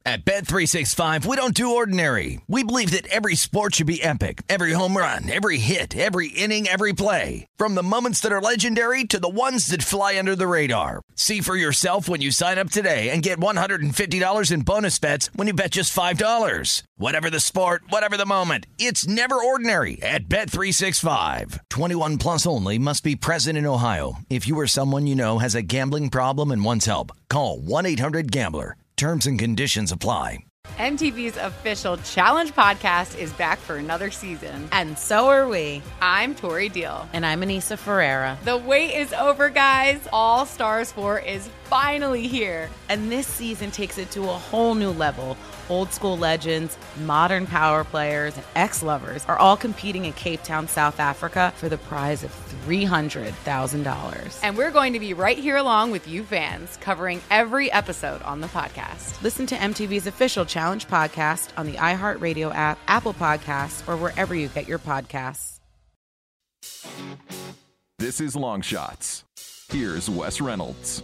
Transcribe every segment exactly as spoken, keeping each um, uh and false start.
At Bet three sixty-five, we don't do ordinary. We believe that every sport should be epic. Every home run, every hit, every inning, every play. From the moments that are legendary to the ones that fly under the radar. See for yourself when you sign up today and get one hundred fifty dollars in bonus bets when you bet just five dollars. Whatever the sport, whatever the moment, it's never ordinary at Bet three sixty-five. twenty-one plus only. Must be present in Ohio. If you or someone you know has a gambling problem and wants help, call one eight hundred gambler. Terms and conditions apply. M T V's official Challenge podcast is back for another season. And so are we. I'm Tori Deal. And I'm Anissa Ferreira. The wait is over, guys. All Stars four is finally here. And this season takes it to a whole new level. Old school legends, modern power players, and ex-lovers are all competing in Cape Town, South Africa for the prize of three hundred thousand dollars. And we're going to be right here along with you fans, covering every episode on the podcast. Listen to M T V's official Challenge podcast on the iHeartRadio app, Apple Podcasts, or wherever you get your podcasts. This is Long Shots. Here's Wes Reynolds.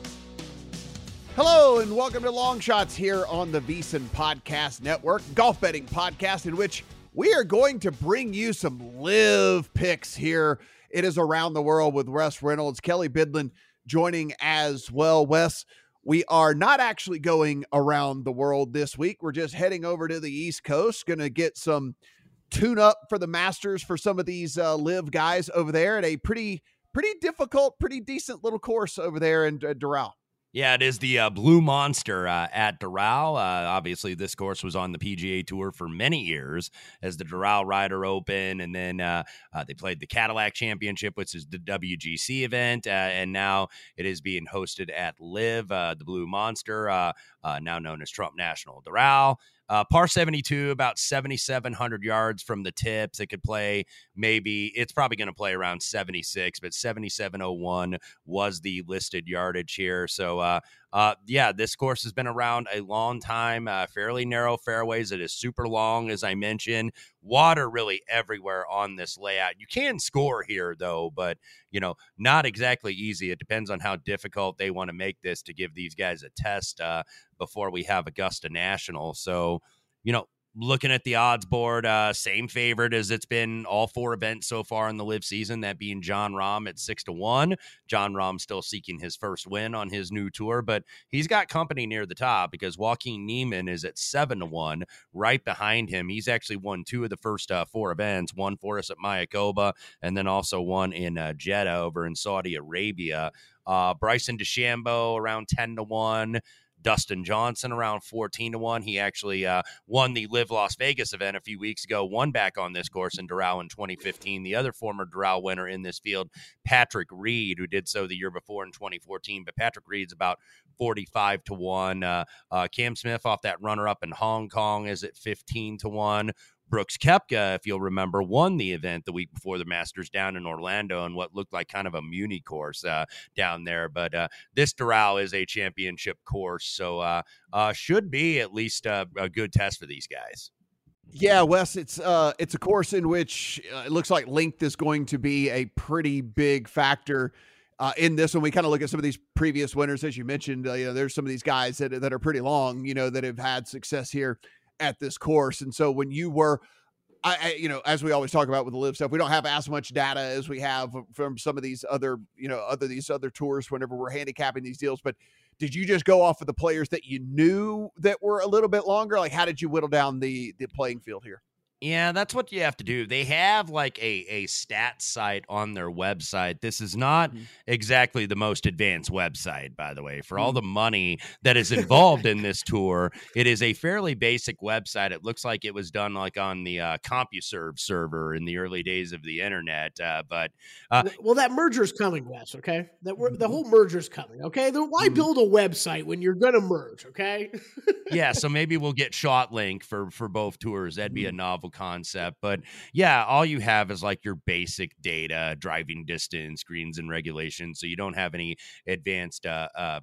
Hello and welcome to Long Shots here on the VSiN Podcast Network, golf betting podcast in which we are going to bring you some live picks here. It is Around the World with Wes Reynolds, Kelly Bidlin joining as well. Wes, we are not actually going around the world this week. We're just heading over to the East Coast, going to get some tune up for the Masters for some of these uh, live guys over there at a pretty, pretty difficult, pretty decent little course over there in uh, Doral. Yeah, it is the uh, Blue Monster uh, at Doral. Uh, obviously, this course was on the P G A Tour for many years as the Doral Ryder Open, and then uh, uh, they played the Cadillac Championship, which is the W G C event, uh, and now it is being hosted at Live, uh, the Blue Monster, uh, uh, now known as Trump National. Doral. Uh, par seventy-two, about seventy-seven hundred yards from the tips. It could play maybe, it's probably going to play around seventy-six, but seventy-seven oh one was the listed yardage here. So, uh, uh, yeah, this course has been around a long time, uh, fairly narrow fairways. It is super long, as I mentioned. Water really everywhere on this layout. You can score here, though, but, you know, not exactly easy. It depends on how difficult they want to make this to give these guys a test uh, before we have Augusta National. So, you know, looking at the odds board, uh, same favorite as it's been all four events so far in the live season, that being Jon Rahm at six to one. Jon Rahm still seeking his first win on his new tour, but he's got company near the top because Joaquin Niemann is at seven to one right behind him. He's actually won two of the first uh, four events, one for us at Mayakoba, and then also one in uh, Jeddah over in Saudi Arabia. Uh, Bryson DeChambeau around ten to one. Dustin Johnson around fourteen to one. He actually uh, won the Live Las Vegas event a few weeks ago, won back on this course in Doral in twenty fifteen. The other former Doral winner in this field, Patrick Reed, who did so the year before in twenty fourteen, but Patrick Reed's about forty-five to one. Uh, uh, Cam Smith off that runner-up in Hong Kong is at fifteen to one. Brooks Koepka, if you'll remember, won the event the week before the Masters down in Orlando in what looked like kind of a Muni course uh, down there. But uh, this Doral is a championship course, so uh, uh, should be at least uh, a good test for these guys. Yeah, Wes, it's uh, it's a course in which uh, it looks like length is going to be a pretty big factor uh, in this. When we kind of look at some of these previous winners, as you mentioned, uh, you know, there's some of these guys that that are pretty long, you know, that have had success here at this course. And so when you were, I, I, you know, as we always talk about with the live stuff, we don't have as much data as we have from some of these other, you know, other, these other tours whenever we're handicapping these deals. But did you just go off of the players that you knew that were a little bit longer? Like, how did you whittle down the, the playing field here? Yeah, that's what you have to do. They have like a, a stat site on their website. This is not mm-hmm. exactly the most advanced website, by the way. For all the money that is involved in this tour, it is a fairly basic website. It looks like it was done like on the uh, CompuServe server in the early days of the internet. Uh, but uh, well, that merger's coming, Wes. Okay, that we're, the whole merger's coming. Okay, then why build a website when you're gonna merge? Okay. Yeah, so maybe we'll get ShotLink for for both tours. That'd be a novel concept. But yeah, all you have is like your basic data, driving distance, greens and regulations. So you don't have any advanced uh, uh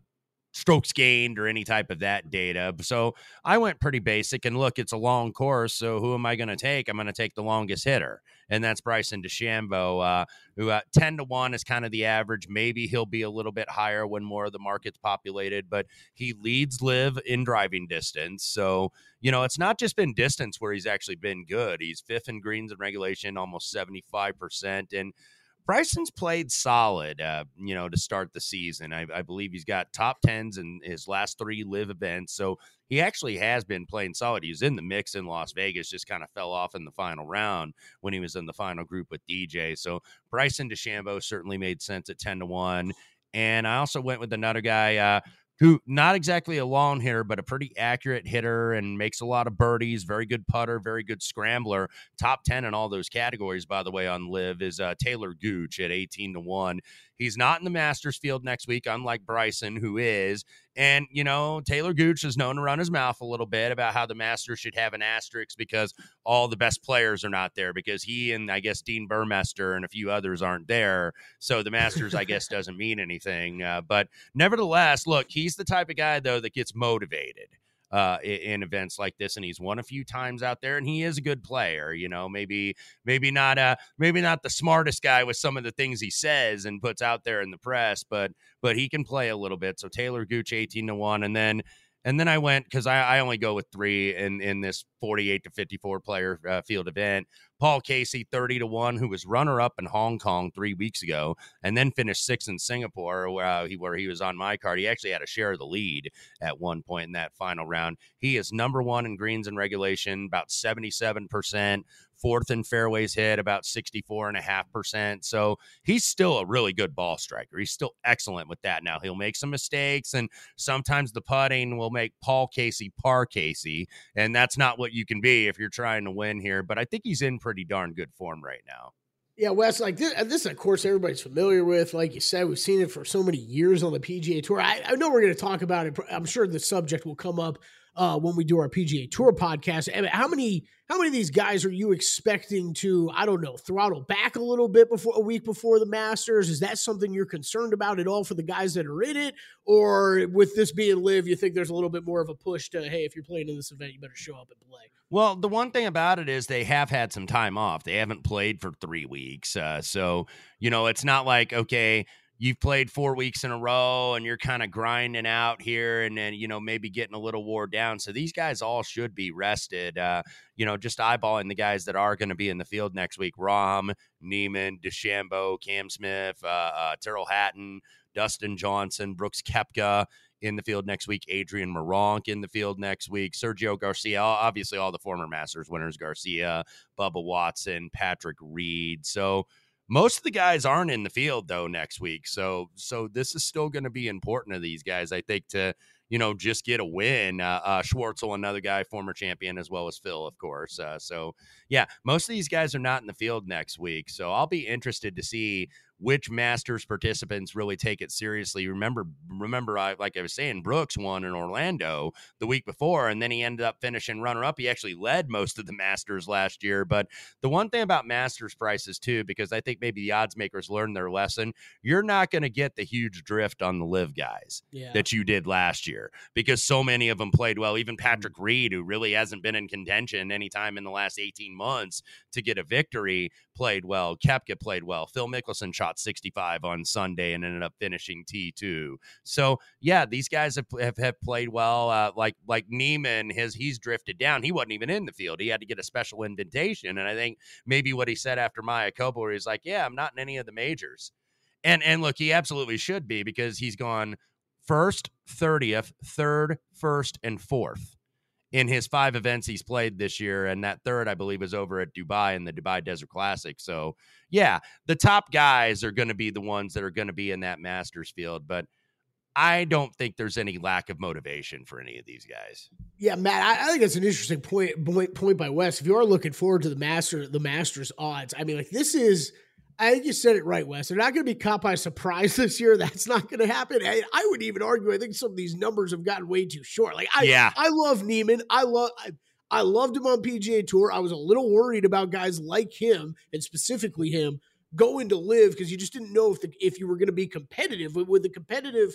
strokes gained or any type of that data. So I went pretty basic, and look, it's a long course. So who am I going to take? I'm going to take the longest hitter, and that's Bryson DeChambeau, uh, who uh, ten to one is kind of the average. Maybe he'll be a little bit higher when more of the market's populated, but he leads Liv in driving distance. So, you know, it's not just been distance where he's actually been good. He's fifth in greens and regulation, almost seventy-five percent. And Bryson's played solid, uh, you know, to start the season. I, I believe he's got top tens in his last three live events. So he actually has been playing solid. He was in the mix in Las Vegas, just kind of fell off in the final round when he was in the final group with D J. So Bryson DeChambeau certainly made sense at ten to one. And I also went with another guy, uh, who not exactly a long hitter, but a pretty accurate hitter and makes a lot of birdies, very good putter, very good scrambler, top ten in all those categories, by the way, on Liv, is uh, Taylor Gooch at eighteen to one. He's not in the Masters field next week, unlike Bryson, who is. And, you know, Taylor Gooch is known to run his mouth a little bit about how the Masters should have an asterisk because all the best players are not there, because he and, I guess, Dean Burmester and a few others aren't there. So the Masters, I guess, doesn't mean anything. Uh, but nevertheless, look, he's the type of guy, though, that gets motivated uh, in, in events like this, and he's won a few times out there, and he is a good player. You know, maybe maybe not uh maybe not the smartest guy with some of the things he says and puts out there in the press, but but he can play a little bit. So Taylor Gooch eighteen to one, and then and then I went, because I, I only go with three in in this forty-eight to fifty-four player uh, field event. Paul Casey thirty to one, who was runner up in Hong Kong three weeks ago and then finished sixth in Singapore, where, uh, he, where he was on my card. He actually had a share of the lead at one point in that final round. He is number one in greens and regulation, about seventy-seven percent. Fourth in fairways hit, about sixty-four point five percent. So he's still a really good ball striker. He's still excellent with that. Now, he'll make some mistakes, and sometimes the putting will make Paul Casey par Casey, and that's not what you can be if you're trying to win here. But I think he's in pretty darn good form right now. Yeah, Wes, like this, this is a course everybody's familiar with. Like you said, we've seen it for so many years on the P G A Tour. I, I know we're going to talk about it. I'm sure the subject will come up uh, when we do our P G A Tour podcast. I mean, how many how many of these guys are you expecting to, I don't know, throttle back a little bit before a week before the Masters? Is that something you're concerned about at all for the guys that are in it? Or with this being live, you think there's a little bit more of a push to, hey, if you're playing in this event, you better show up and play? Well, the one thing about it is they have had some time off. They haven't played for three weeks. Uh, so, you know, it's not like, okay, you've played four weeks in a row and you're kind of grinding out here and then, you know, maybe getting a little wore down. So these guys all should be rested. Uh, you know, just eyeballing the guys that are going to be in the field next week: Rahm, Neiman, DeChambeau, Cam Smith, uh, uh, Tyrrell Hatton, Dustin Johnson, Brooks Koepka in the field next week, Adrian Meronk in the field next week, Sergio Garcia, obviously all the former Masters winners, Garcia, Bubba Watson, Patrick Reed. So most of the guys aren't in the field, though, next week. So so this is still going to be important to these guys, I think, to, you know, just get a win. Uh, uh, Schwartzel, another guy, former champion, as well as Phil, of course. Uh, so, yeah, most of these guys are not in the field next week. So I'll be interested to see which Masters participants really take it seriously. Remember, remember, I, like I was saying, Brooks won in Orlando the week before, and then he ended up finishing runner-up. He actually led most of the Masters last year. But the one thing about Masters prices, too, because I think maybe the odds makers learned their lesson, you're not going to get the huge drift on the live guys yeah. that you did last year, because so many of them played well. Even Patrick mm-hmm. Reed, who really hasn't been in contention anytime in the last eighteen months to get a victory, played well. Koepka played well. Phil Mickelson shot sixty-five on Sunday and ended up finishing T two. So yeah, these guys have have, have played well. Uh, like like Neiman, his he's drifted down. He wasn't even in the field. He had to get a special invitation. And I think maybe what he said after Mayakoba, where he's like, yeah, I'm not in any of the majors. And and look, he absolutely should be, because he's gone first, thirtieth, third, first, and fourth in his five events he's played this year. And that third, I believe, is over at Dubai in the Dubai Desert Classic. So yeah, the top guys are going to be the ones that are going to be in that Masters field, but I don't think there's any lack of motivation for any of these guys. Yeah, Matt, I, I think that's an interesting point, point, point by Wes. If you are looking forward to the master, the Masters odds, I mean, like this is, I think you said it right, Wes. They're not going to be caught by surprise this year. That's not going to happen. I, I would even argue, I think some of these numbers have gotten way too short. Like, I, yeah. I love Neiman. I love, I, I loved him on P G A Tour. I was a little worried about guys like him, and specifically him, going to live, because you just didn't know if the, if you were going to be competitive with, with the competitive,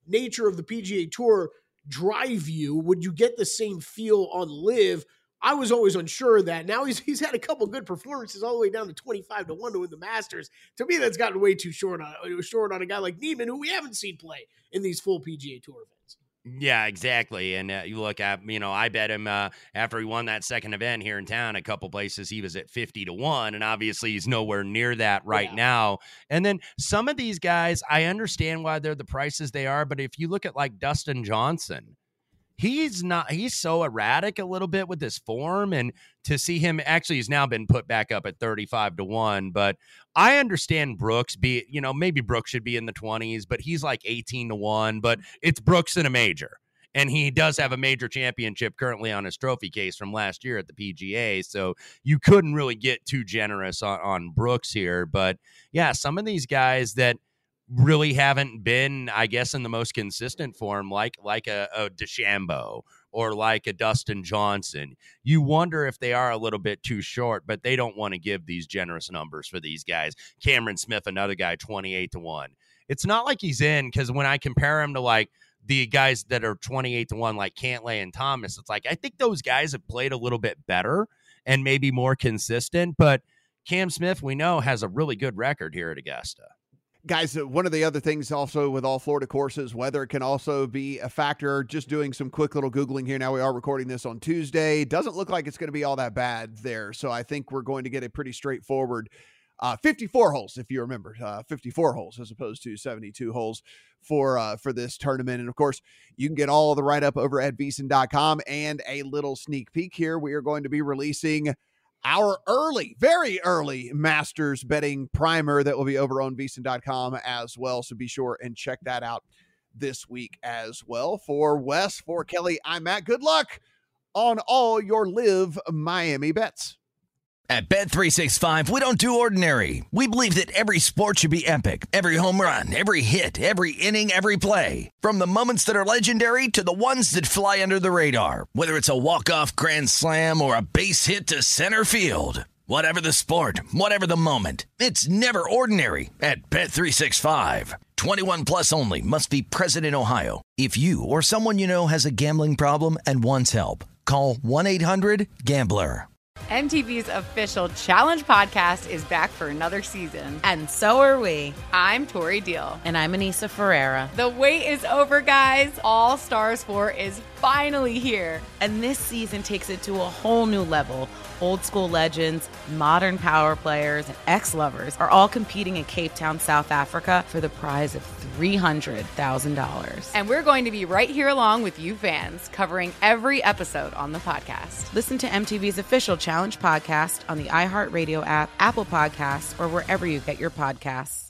nature of the P G A Tour drive you? Would you get the same feel on Live? I was always unsure of that. Now he's he's had a couple good performances all the way down to twenty-five to one to win the Masters. To me, that's gotten way too short on, short on a guy like Niemann, who we haven't seen play in these full P G A Tour events. Yeah, exactly. And uh, you look at, you know, I bet him uh, after he won that second event here in town, a couple places he was at fifty to one. And obviously he's nowhere near that right yeah. now. And then some of these guys, I understand why they're the prices they are. But if you look at like Dustin Johnson, he's not, he's so erratic a little bit with his form, and to see him actually, he's now been put back up at thirty-five to one, but I understand Brooks be, you know, maybe Brooks should be in the twenties, but he's like eighteen to one, but it's Brooks in a major. And he does have a major championship currently on his trophy case from last year at the P G A. So you couldn't really get too generous on, on Brooks here. But yeah, some of these guys that really haven't been, I guess, in the most consistent form, like like a, a DeChambeau or like a Dustin Johnson. You wonder if they are a little bit too short, but they don't want to give these generous numbers for these guys. Cameron Smith, another guy, twenty-eight to one. It's not like he's in, because when I compare him to like the guys that are twenty-eight to one, like Cantlay and Thomas, it's like I think those guys have played a little bit better and maybe more consistent, but Cam Smith, we know, has a really good record here at Augusta. Guys, one of the other things also with all Florida courses, weather can also be a factor. Just doing some quick little Googling here. Now we are recording this on Tuesday. Doesn't look like it's going to be all that bad there. So I think we're going to get a pretty straightforward uh, fifty-four holes, if you remember, uh, fifty-four holes as opposed to seventy-two holes for uh, for this tournament. And of course, you can get all of the write-up over at VSiN dot com, and a little sneak peek here. We are going to be releasing our early, very early Masters betting primer that will be over on VSiN dot com as well. So be sure and check that out this week as well. For Wes, for Kelly, I'm Matt. Good luck on all your Live Miami bets. At Bet three sixty-five, we don't do ordinary. We believe that every sport should be epic. Every home run, every hit, every inning, every play. From the moments that are legendary to the ones that fly under the radar. Whether it's a walk-off grand slam or a base hit to center field. Whatever the sport, whatever the moment. It's never ordinary at Bet three sixty-five. twenty-one plus only. Must be present in Ohio. If you or someone you know has a gambling problem and wants help, call one eight hundred gambler. M T V's official Challenge podcast is back for another season. And so are we. I'm Tori Deal. And I'm Anissa Ferreira. The wait is over, guys. All Stars four is finally here. And this season takes it to a whole new level. Old school legends, modern power players, and ex-lovers are all competing in Cape Town, South Africa for the prize of three hundred thousand dollars. And we're going to be right here along with you fans, covering every episode on the podcast. Listen to M T V's official Challenge podcast on the iHeartRadio app, Apple Podcasts, or wherever you get your podcasts.